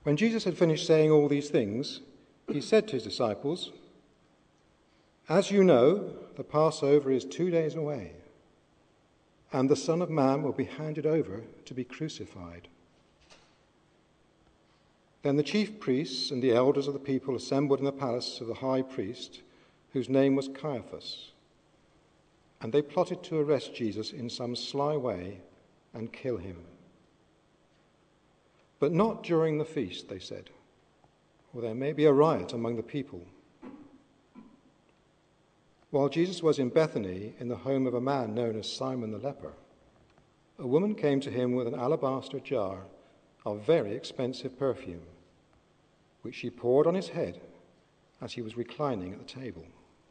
When Jesus had finished saying all these things, he said to his disciples, "As you know, the Passover is 2 days away, and the Son of Man will be handed over to be crucified." Then the chief priests and the elders of the people assembled in the palace of the high priest, whose name was Caiaphas, and they plotted to arrest Jesus in some sly way and kill him. "But not during the feast," they said, "or there may be a riot among the people." While Jesus was in Bethany, in the home of a man known as Simon the leper, a woman came to him with an alabaster jar of very expensive perfume, which she poured on his head as he was reclining at the table.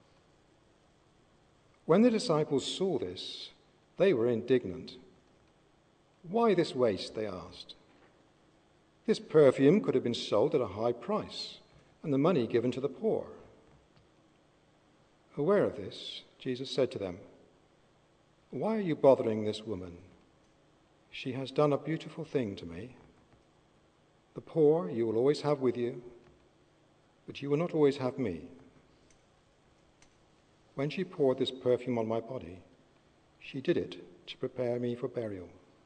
When the disciples saw this, they were indignant. "Why this waste?" they asked. "This perfume could have been sold at a high price and the money given to the poor." Aware of this, Jesus said to them, "Why are you bothering this woman? She has done a beautiful thing to me. The poor you will always have with you, but you will not always have me. When she poured this perfume on my body, she did it to prepare me for burial.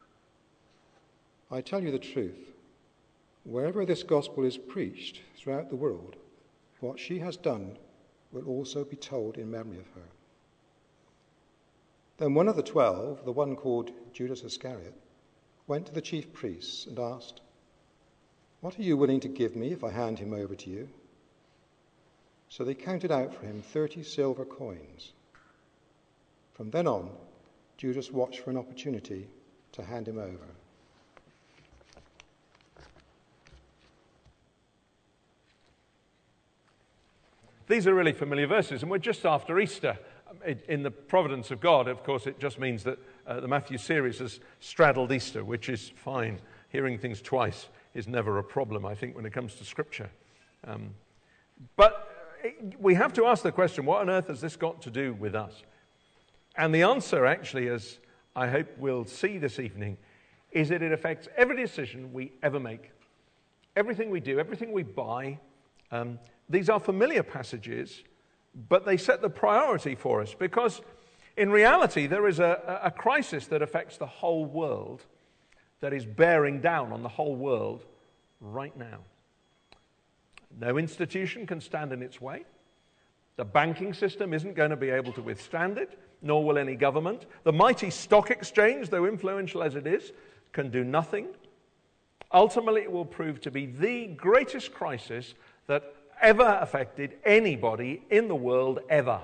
I tell you the truth, wherever this gospel is preached throughout the world, what she has done will also be told in memory of her." Then one of the 12, the one called Judas Iscariot, went to the chief priests and asked, "What are you willing to give me if I hand him over to you?" So they counted out for him 30 silver coins. From then on, Judas watched for an opportunity to hand him over. These are really familiar verses, and we're just after Easter. In the providence of God, of course, it just means that the Matthew series has straddled Easter, which is fine. Hearing things twice is never a problem, I think, when it comes to Scripture. But we have to ask the question, what on earth has this got to do with us? And the answer, actually, as I hope we'll see this evening, is that it affects every decision we ever make. Everything we do, everything we buy. These are familiar passages, but they set the priority for us because in reality there is a crisis that affects the whole world, that is bearing down on the whole world right now. No institution can stand in its way. The banking system isn't going to be able to withstand it, nor will any government. The mighty stock exchange, though influential as it is, can do nothing. Ultimately, it will prove to be the greatest crisis that ever affected anybody in the world ever.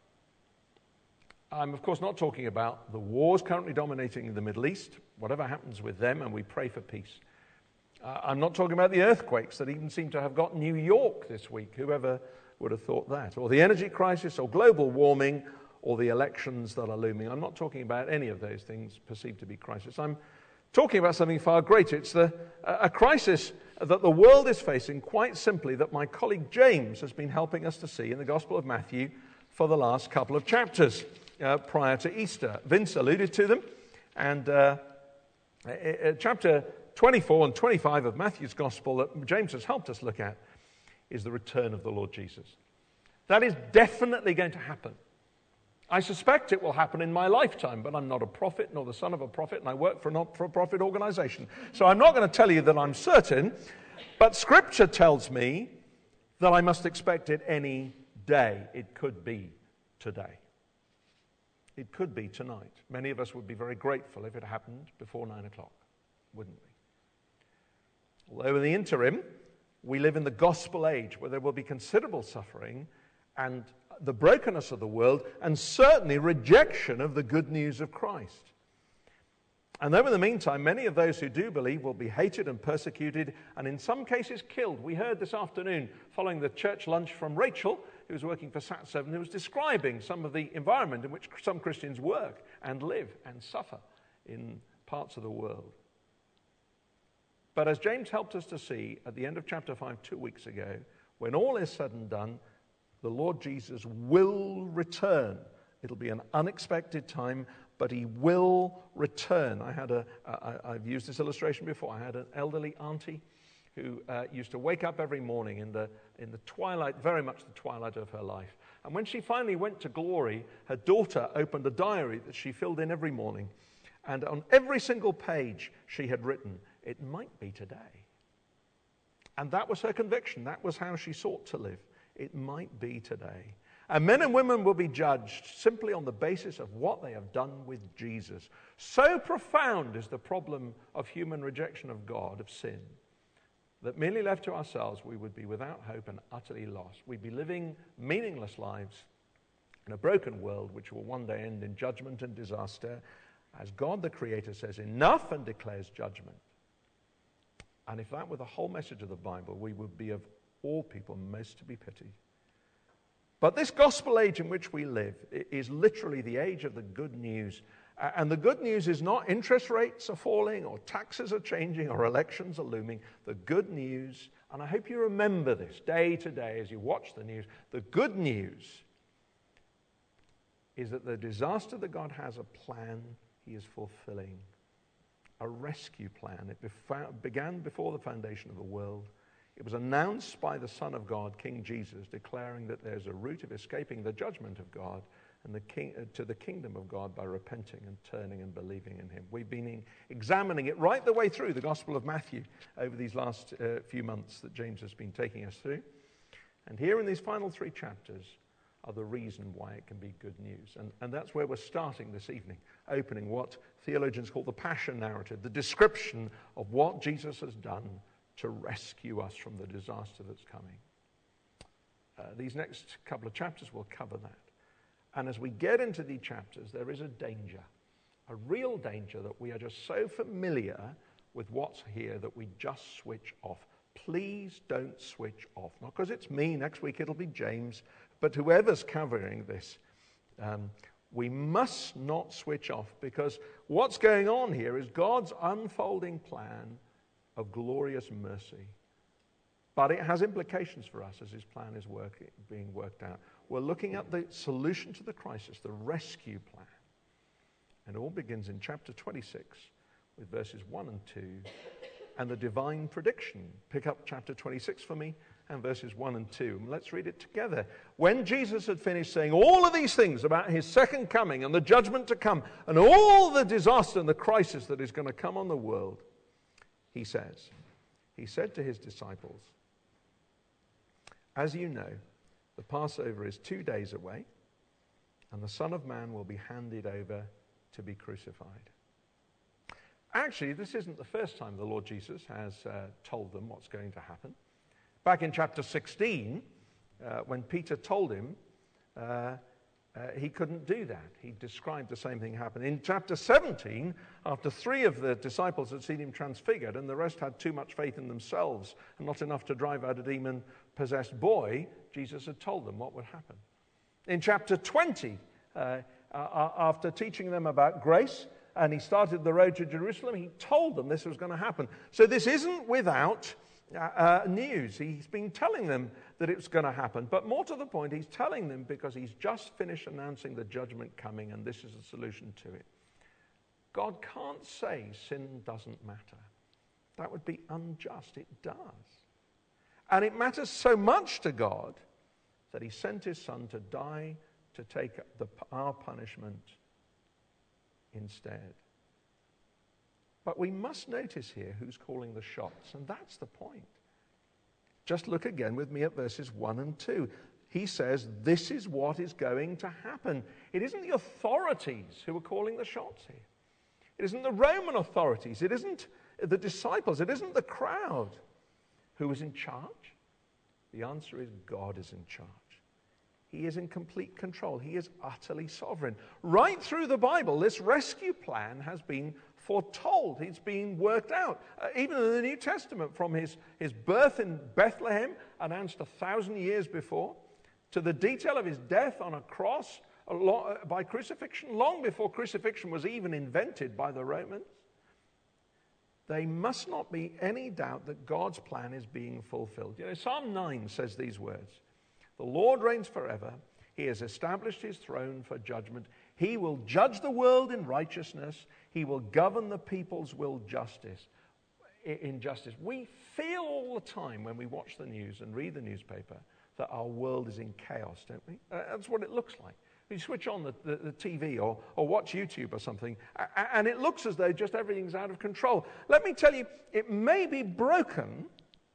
I'm, of course, not talking about the wars currently dominating the Middle East, whatever happens with them, and we pray for peace. I'm not talking about the earthquakes that even seem to have got New York this week. Whoever would have thought that? Or the energy crisis, or global warming, or the elections that are looming. I'm not talking about any of those things perceived to be crisis. I'm talking about something far greater. It's a crisis that the world is facing, quite simply, that my colleague James has been helping us to see in the Gospel of Matthew for the last couple of chapters prior to Easter. Vince alluded to them, and chapter 24 and 25 of Matthew's Gospel that James has helped us look at is the return of the Lord Jesus. That is definitely going to happen. I suspect it will happen in my lifetime, but I'm not a prophet nor the son of a prophet, and I work for a not-for-profit organization. So I'm not going to tell you that I'm certain, but Scripture tells me that I must expect it any day. It could be today. It could be tonight. Many of us would be very grateful if it happened before 9 o'clock, wouldn't we? Although in the interim, we live in the gospel age where there will be considerable suffering and the brokenness of the world, and certainly rejection of the good news of Christ. And though in the meantime, many of those who do believe will be hated and persecuted, and in some cases killed. We heard this afternoon, following the church lunch, from Rachel, who was working for Sat7, who was describing some of the environment in which some Christians work and live and suffer in parts of the world. But as James helped us to see at the end of chapter 5 2 weeks ago, when all is said and done, the Lord Jesus will return. It'll be an unexpected time, but he will return. I've used this illustration before. I had an elderly auntie who used to wake up every morning in the twilight, very much the twilight of her life. And when she finally went to glory, her daughter opened a diary that she filled in every morning. And on every single page she had written, "It might be today." And that was her conviction. That was how she sought to live. It might be today. And men and women will be judged simply on the basis of what they have done with Jesus. So profound is the problem of human rejection of God, of sin, that merely left to ourselves, we would be without hope and utterly lost. We'd be living meaningless lives in a broken world which will one day end in judgment and disaster, as God the Creator says, "Enough," and declares judgment. And if that were the whole message of the Bible, we would be of all people most to be pitied. But this gospel age in which we live is literally the age of the good news. And the good news is not interest rates are falling or taxes are changing or elections are looming. The good news, and I hope you remember this day to day as you watch the news, the good news is that the disaster that God has a plan he is fulfilling. A rescue plan. It began before the foundation of the world. It was announced by the Son of God, King Jesus, declaring that there's a route of escaping the judgment of God and to the kingdom of God by repenting and turning and believing in him. We've been examining it right the way through the Gospel of Matthew over these last few months that James has been taking us through. And here in these final 3 chapters are the reason why it can be good news. And that's where we're starting this evening, opening what theologians call the Passion narrative, the description of what Jesus has done to rescue us from the disaster that's coming. These next couple of chapters will cover that. And as we get into these chapters, there is a danger, a real danger, that we are just so familiar with what's here that we just switch off. Please don't switch off. Not because it's me, next week it'll be James, but whoever's covering this. We must not switch off, because what's going on here is God's unfolding plan of glorious mercy. But it has implications for us as his plan is being worked out. We're looking at the solution to the crisis, the rescue plan. And it all begins in chapter 26 with verses 1 and 2 and the divine prediction. Pick up chapter 26 for me and verses 1 and 2. And let's read it together. When Jesus had finished saying all of these things about his second coming and the judgment to come and all the disaster and the crisis that is going to come on the world, he said to his disciples, "As you know, the Passover is 2 days away, and the Son of Man will be handed over to be crucified." Actually, this isn't the first time the Lord Jesus has told them what's going to happen. Back in chapter 16, when Peter told him, he couldn't do that. He described the same thing happen. In chapter 17, after 3 of the disciples had seen him transfigured and the rest had too much faith in themselves and not enough to drive out a demon-possessed boy, Jesus had told them what would happen. In chapter 20, after teaching them about grace, and he started the road to Jerusalem, he told them this was going to happen. So this isn't without news. He's been telling them that it's going to happen. But more to the point, he's telling them because he's just finished announcing the judgment coming, and this is the solution to it. God can't say sin doesn't matter. That would be unjust. It does. And it matters so much to God that he sent his Son to die to take our punishment instead. But we must notice here who's calling the shots, and that's the point. Just look again with me at verses 1 and 2. He says, this is what is going to happen. It isn't the authorities who are calling the shots here. It isn't the Roman authorities. It isn't the disciples. It isn't the crowd. Who is in charge? The answer is God is in charge. He is in complete control. He is utterly sovereign. Right through the Bible, this rescue plan has been foretold. It's been worked out. Even in the New Testament, from his birth in Bethlehem, announced 1,000 years before, to the detail of his death on a cross by crucifixion, long before crucifixion was even invented by the Romans. There must not be any doubt that God's plan is being fulfilled. You know, Psalm 9 says these words, "The Lord reigns forever. He has established his throne for judgment. He will judge the world in righteousness. He will govern the peoples with justice." injustice. We feel all the time when we watch the news and read the newspaper that our world is in chaos, don't we? That's what it looks like. You switch on the TV or watch YouTube or something, and it looks as though just everything's out of control. Let me tell you, it may be broken,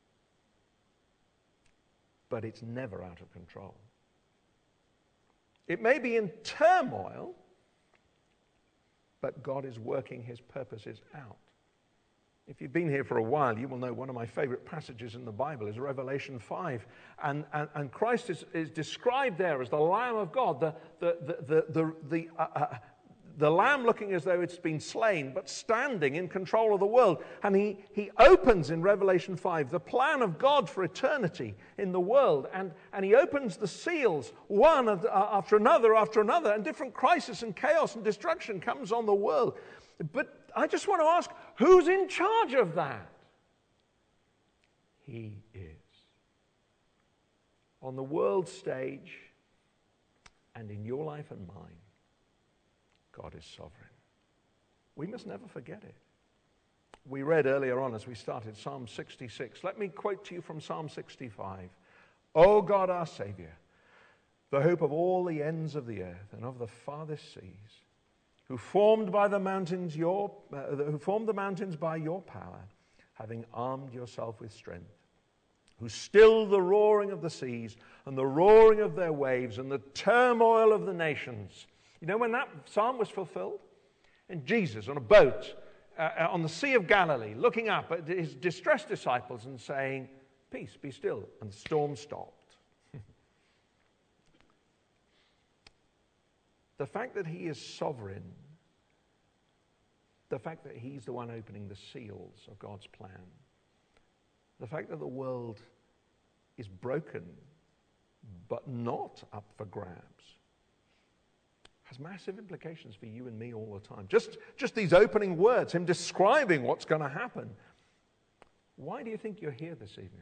but it's never out of control. It may be in turmoil, but God is working his purposes out. If you've been here for a while, you will know one of my favorite passages in the Bible is Revelation 5. And Christ is described there as the Lamb of God, the Lamb looking as though it's been slain, but standing in control of the world. And he opens in Revelation 5 the plan of God for eternity in the world. And he opens the seals one after another, and different crisis and chaos and destruction comes on the world. But I just want to ask, who's in charge of that? He is. On the world stage and in your life and mine, God is sovereign. We must never forget it. We read earlier on as we started Psalm 66. Let me quote to you from Psalm 65. O God, our Savior, the hope of all the ends of the earth and of the farthest seas, who formed the mountains by your power, having armed yourself with strength, who stilled the roaring of the seas and the roaring of their waves and the turmoil of the nations. You know when that psalm was fulfilled? And Jesus on a boat on the Sea of Galilee, looking up at his distressed disciples and saying, "Peace, be still," and the storm stopped. The fact that he is sovereign, the fact that he's the one opening the seals of God's plan, the fact that the world is broken but not up for grabs, has massive implications for you and me all the time. Just these opening words, him describing what's going to happen. Why do you think you're here this evening?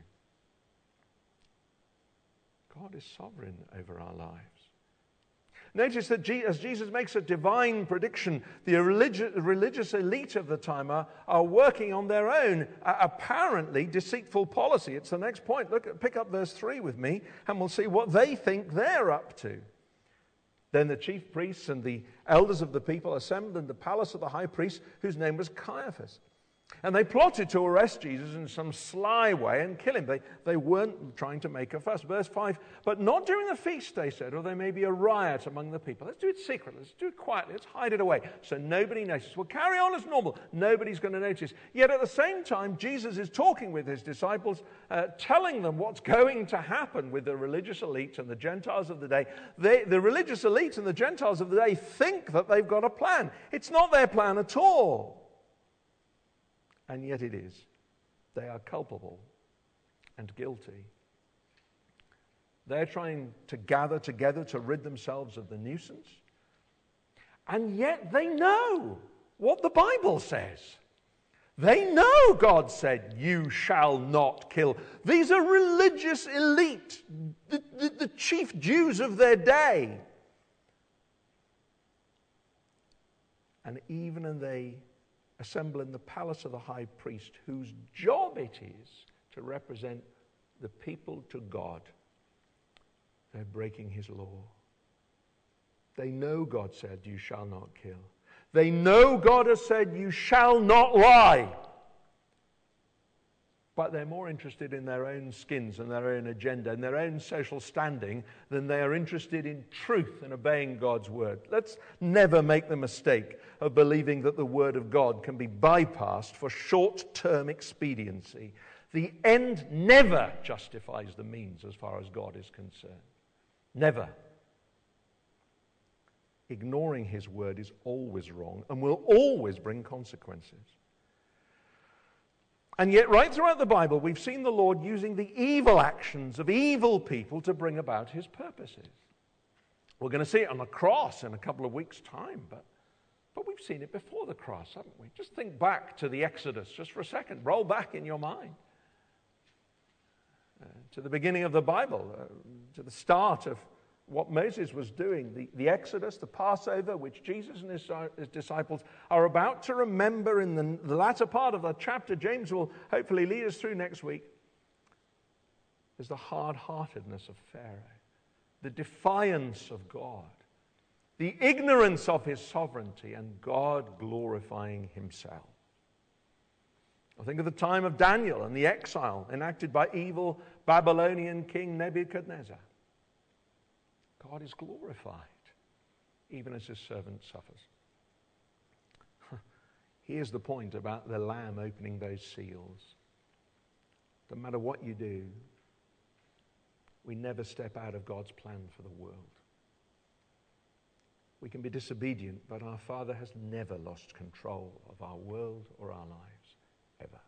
God is sovereign over our lives. Notice that as Jesus makes a divine prediction, the religious elite of the time are working on their own, apparently deceitful policy. It's the next point. Pick up verse 3 with me, and we'll see what they think they're up to. Then the chief priests and the elders of the people assembled in the palace of the high priest, whose name was Caiaphas. And they plotted to arrest Jesus in some sly way and kill him. They weren't trying to make a fuss. Verse 5, but not during the feast, they said, or there may be a riot among the people. Let's do it secretly. Let's do it quietly. Let's hide it away so nobody notices. We'll carry on as normal. Nobody's going to notice. Yet at the same time, Jesus is talking with his disciples, telling them what's going to happen with the religious elite and the Gentiles of the day. The religious elite and the Gentiles of the day think that they've got a plan. It's not their plan at all. And yet it is. They are culpable and guilty. They're trying to gather together to rid themselves of the nuisance. And yet they know what the Bible says. They know God said, "You shall not kill." These are religious elite, the chief Jews of their day. And even as they assemble in the palace of the high priest, whose job it is to represent the people to God, they're breaking his law. They know God said, "You shall not kill." They know God has said, "You shall not lie." But they're more interested in their own skins and their own agenda and their own social standing than they are interested in truth and obeying God's word. Let's never make the mistake of believing that the word of God can be bypassed for short-term expediency. The end never justifies the means as far as God is concerned. Never. Ignoring his word is always wrong and will always bring consequences. And yet, right throughout the Bible, we've seen the Lord using the evil actions of evil people to bring about his purposes. We're going to see it on the cross in a couple of weeks' time, but we've seen it before the cross, haven't we? Just think back to the Exodus just for a second. Roll back in your mind to the beginning of the Bible, to the start of what Moses was doing, the Exodus, the Passover, which Jesus and his disciples are about to remember in the latter part of the chapter James will hopefully lead us through next week, is the hard-heartedness of Pharaoh, the defiance of God, the ignorance of his sovereignty, and God glorifying himself. I think of the time of Daniel and the exile enacted by evil Babylonian king Nebuchadnezzar. God is glorified, even as his servant suffers. Here's the point about the Lamb opening those seals. No matter what you do, we never step out of God's plan for the world. We can be disobedient, but our Father has never lost control of our world or our lives, ever.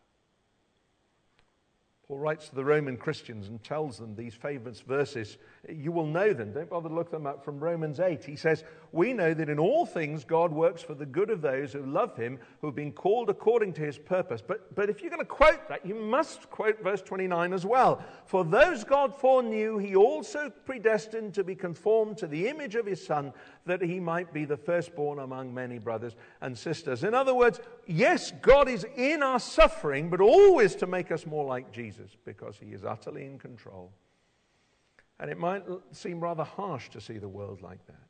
Paul writes to the Roman Christians and tells them these famous verses. You will know them. Don't bother to look them up, from Romans 8. He says, we know that in all things God works for the good of those who love him, who have been called according to his purpose. But if you're going to quote that, you must quote verse 29 as well. For those God foreknew, he also predestined to be conformed to the image of his Son, that he might be the firstborn among many brothers and sisters. In other words, yes, God is in our suffering, but always to make us more like Jesus, because he is utterly in control. And it might seem rather harsh to see the world like that.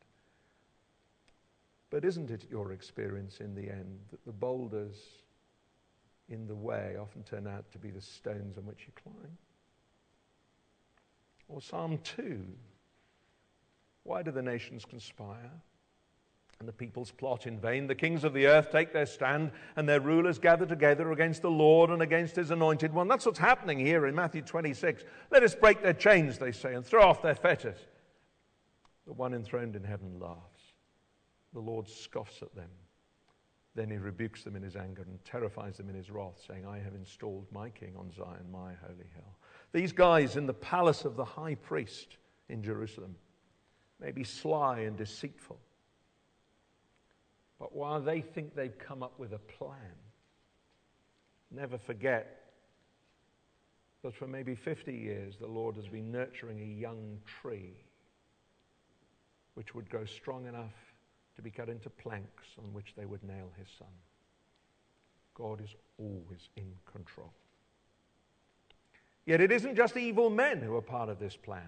But isn't it your experience in the end that the boulders in the way often turn out to be the stones on which you climb? Or Psalm 2. Why do the nations conspire and the peoples plot in vain? The kings of the earth take their stand, and their rulers gather together against the Lord and against his anointed one. That's what's happening here in Matthew 26. Let us break their chains, they say, and throw off their fetters. The one enthroned in heaven laughs. The Lord scoffs at them. Then he rebukes them in his anger and terrifies them in his wrath, saying, I have installed my king on Zion, my holy hill. These guys in the palace of the high priest in Jerusalem may be sly and deceitful. But while they think they've come up with a plan, never forget that for maybe 50 years the Lord has been nurturing a young tree which would grow strong enough to be cut into planks on which they would nail his Son. God is always in control. Yet it isn't just evil men who are part of this plan.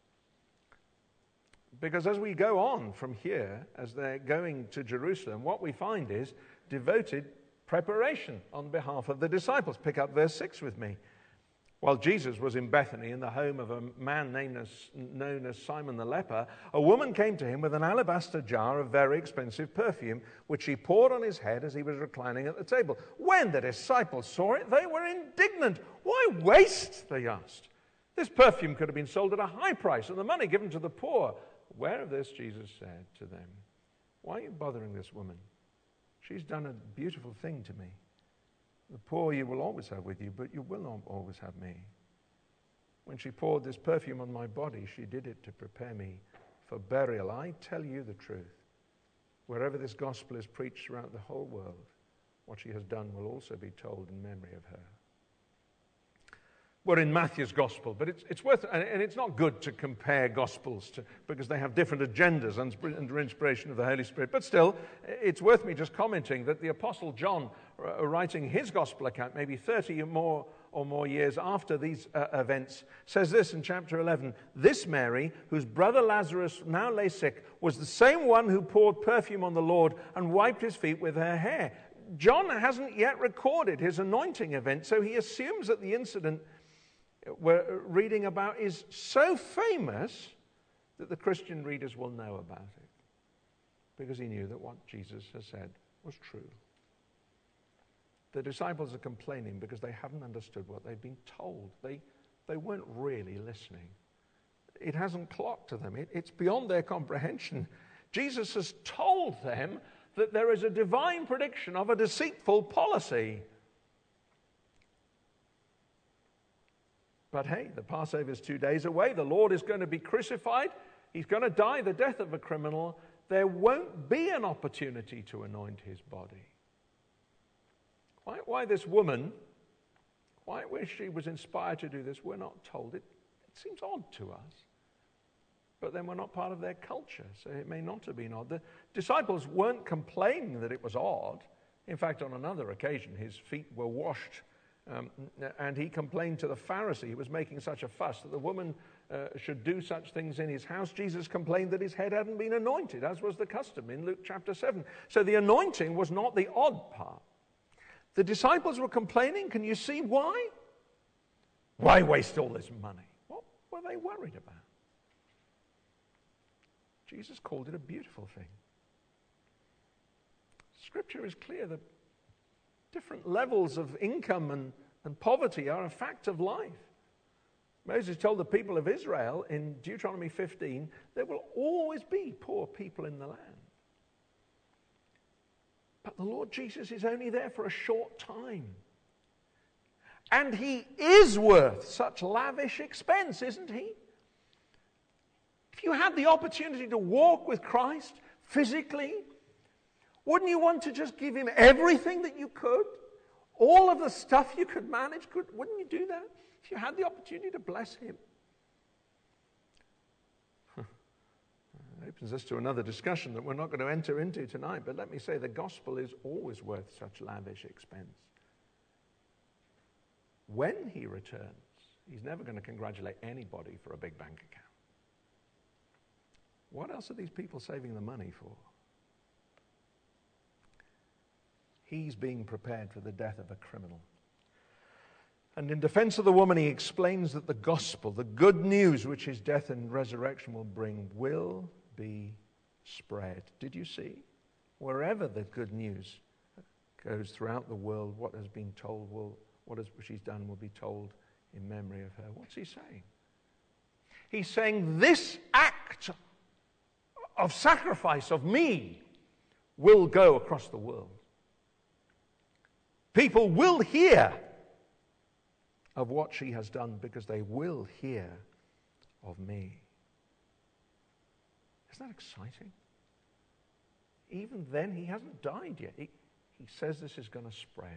Because as we go on from here, as they're going to Jerusalem, what we find is devoted preparation on behalf of the disciples. Pick up verse 6 with me. While Jesus was in Bethany, in the home of a man known as Simon the leper, a woman came to him with an alabaster jar of very expensive perfume, which she poured on his head as he was reclining at the table. When the disciples saw it, they were indignant. Why waste, they asked. This perfume could have been sold at a high price and the money given to the poor. Aware of this, Jesus said to them, why are you bothering this woman? She's done a beautiful thing to me. The poor you will always have with you, but you will not always have me. When she poured this perfume on my body, she did it to prepare me for burial. I tell you the truth. Wherever this gospel is preached throughout the whole world, what she has done will also be told in memory of her. We're in Matthew's gospel, but it's worth, and it's not good to compare gospels because they have different agendas under inspiration of the Holy Spirit. But still, it's worth me just commenting that the Apostle John, writing his gospel account, maybe 30 or more years after these events, says this in chapter 11. This Mary, whose brother Lazarus now lay sick, was the same one who poured perfume on the Lord and wiped his feet with her hair. John hasn't yet recorded his anointing event, so he assumes that the incident we're reading about is so famous that the Christian readers will know about it, because he knew that what Jesus has said was true. The disciples are complaining because they haven't understood what they've been told. They weren't really listening. It hasn't clocked to them. It's beyond their comprehension. Jesus has told them that there is a divine prediction of a deceitful policy. But hey, the Passover is 2 days away. The Lord is going to be crucified. He's going to die the death of a criminal. There won't be an opportunity to anoint his body. Why this woman, why she was inspired to do this, we're not told. It seems odd to us. but then we're not part of their culture, so it may not have been odd. The disciples weren't complaining that it was odd. In fact, on another occasion, his feet were washed, and he complained to the Pharisee who was making such a fuss that the woman should do such things in his house. Jesus complained that his head hadn't been anointed, as was the custom in Luke chapter 7. So the anointing was not the odd part. The disciples were complaining. Can you see why? Why waste all this money? What were they worried about? Jesus called it a beautiful thing. Scripture is clear that different levels of income and poverty are a fact of life. Moses told the people of Israel in Deuteronomy 15, there will always be poor people in the land. But the Lord Jesus is only there for a short time. And he is worth such lavish expense, isn't he? If you had the opportunity to walk with Christ physically, wouldn't you want to just give him everything that you could? All of the stuff you could manage? Wouldn't you do that? If you had the opportunity to bless him? It opens us to another discussion that we're not going to enter into tonight, but let me say the gospel is always worth such lavish expense. When he returns, he's never going to congratulate anybody for a big bank account. What else are these people saving the money for? He's being prepared for the death of a criminal. And in defense of the woman, he explains that the gospel, the good news which his death and resurrection will bring, will be spread. Did you see? Wherever the good news goes throughout the world, what has been told what she's done will be told in memory of her. What's he saying? He's saying this act of sacrifice of me will go across the world. People will hear of what she has done because they will hear of me. Isn't that exciting? Even then, he hasn't died yet. He says this is going to spread.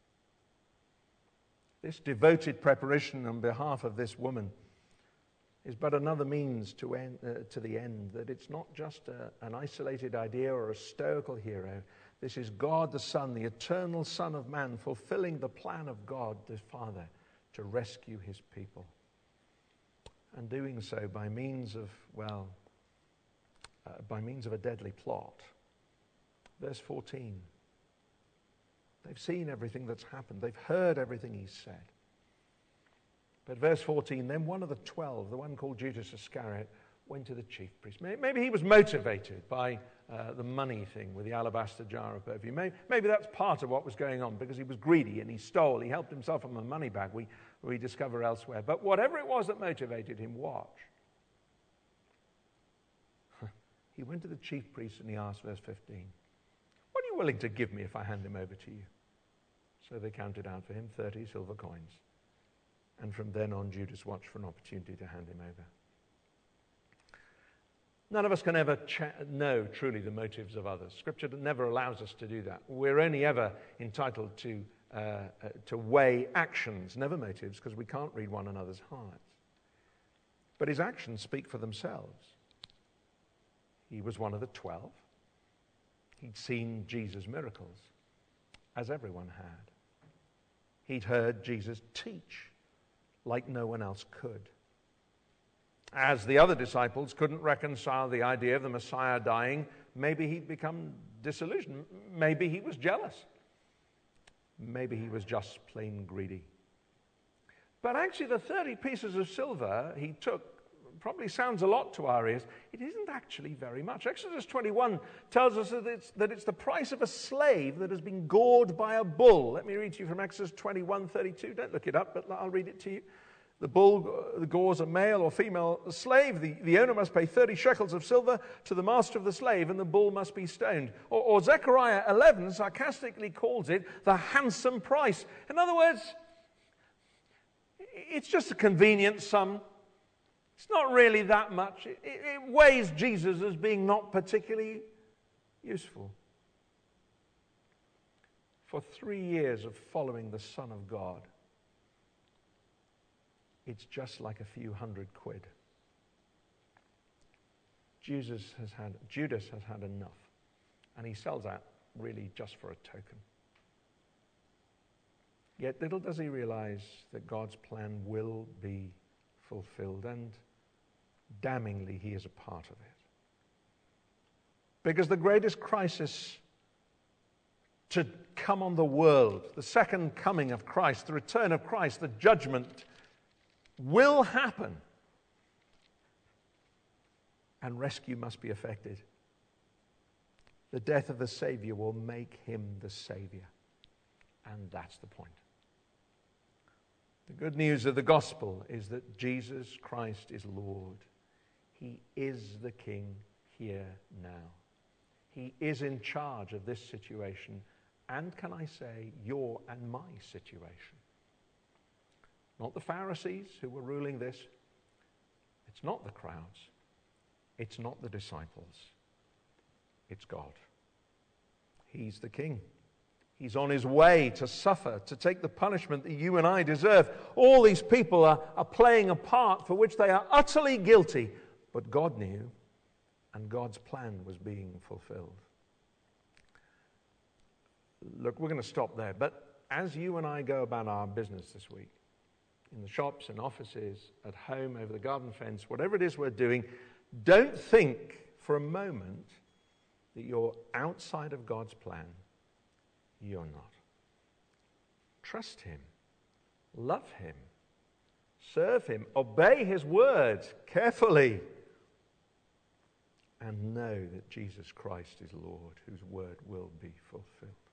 This devoted preparation on behalf of this woman is but another means to the end, that it's not just an isolated idea or a stoical hero. This is God the Son, the eternal Son of Man, fulfilling the plan of God the Father to rescue his people. And doing so by means of a deadly plot. Verse 14. They've seen everything that's happened. They've heard everything he's said. But verse 14, then one of the 12, the one called Judas Iscariot, went to the chief priest. Maybe he was motivated by the money thing with the alabaster jar of perfume. Maybe that's part of what was going on, because he was greedy and he stole. He helped himself from a money bag we discover elsewhere. But whatever it was that motivated him, watch. He went to the chief priest and he asked, verse 15, what are you willing to give me if I hand him over to you? So they counted out for him 30 silver coins. And from then on, Judas watched for an opportunity to hand him over. None of us can ever know truly the motives of others. Scripture never allows us to do that. We're only ever entitled to weigh actions, never motives, because we can't read one another's hearts. But his actions speak for themselves. He was one of the 12. He'd seen Jesus' miracles, as everyone had. He'd heard Jesus teach like no one else could. As the other disciples couldn't reconcile the idea of the Messiah dying, maybe he'd become disillusioned. Maybe he was jealous. Maybe he was just plain greedy. But actually the 30 pieces of silver he took probably sounds a lot to our ears. It isn't actually very much. Exodus 21 tells us that it's the price of a slave that has been gored by a bull. Let me read to you from Exodus 21:32. Don't look it up, but I'll read it to you. The bull gores a male or female slave. The owner must pay 30 shekels of silver to the master of the slave, and the bull must be stoned. Or Zechariah 11 sarcastically calls it the handsome price. In other words, it's just a convenient sum. It's not really that much. It weighs Jesus as being not particularly useful. For 3 years of following the Son of God, it's just like a few hundred quid. Judas has had enough. And he sells out really just for a token. Yet little does he realize that God's plan will be fulfilled, and damningly he is a part of it. Because the greatest crisis to come on the world, the second coming of Christ, the return of Christ, the judgment, will happen. And rescue must be effected. The death of the Savior will make him the Savior. And that's the point. The good news of the gospel is that Jesus Christ is Lord. He is the King here now. He is in charge of this situation, and can I say, your and my situation. Not the Pharisees who were ruling this. It's not the crowds. It's not the disciples. It's God. He's the King. He's on his way to suffer, to take the punishment that you and I deserve. All these people are playing a part for which they are utterly guilty, but God knew, and God's plan was being fulfilled. Look, we're going to stop there, but as you and I go about our business this week, in the shops and offices, at home, over the garden fence, whatever it is we're doing, don't think for a moment that you're outside of God's plan. You're not. Trust him. Love him. Serve him. Obey his words carefully. And know that Jesus Christ is Lord, whose word will be fulfilled.